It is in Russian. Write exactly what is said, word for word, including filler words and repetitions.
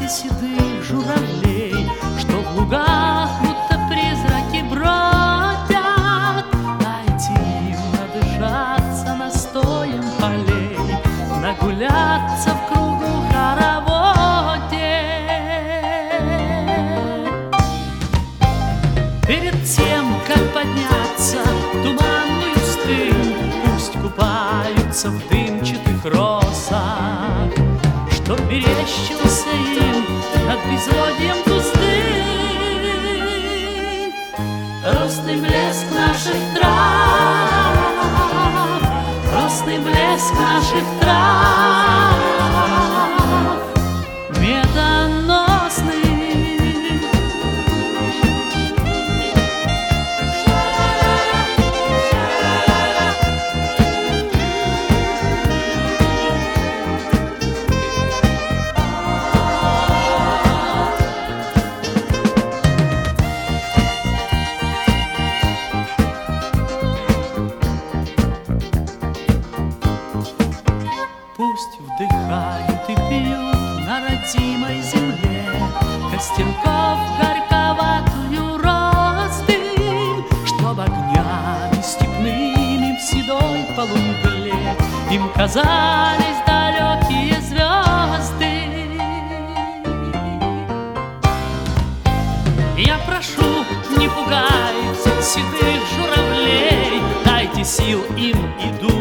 стаи седых журавлей, что в лугах будто призраки бродят. Дайте им надышаться настоем полей, нагуляться в кругу хороводе. Перед тем, как подняться в туманную стынь, пусть купаются в дымчатых росах, что мерещился им над безводьем пустынь. Росный блеск наших трав, росный блеск наших трав, медоносный. Пусть вдыхают и пьют на родимой земле Костерков горьковатую ростынь, чтоб огнями степными в седой полумгле им казались далекие звезды. Я прошу, не пугайте седых журавлей, дайте сил им и дух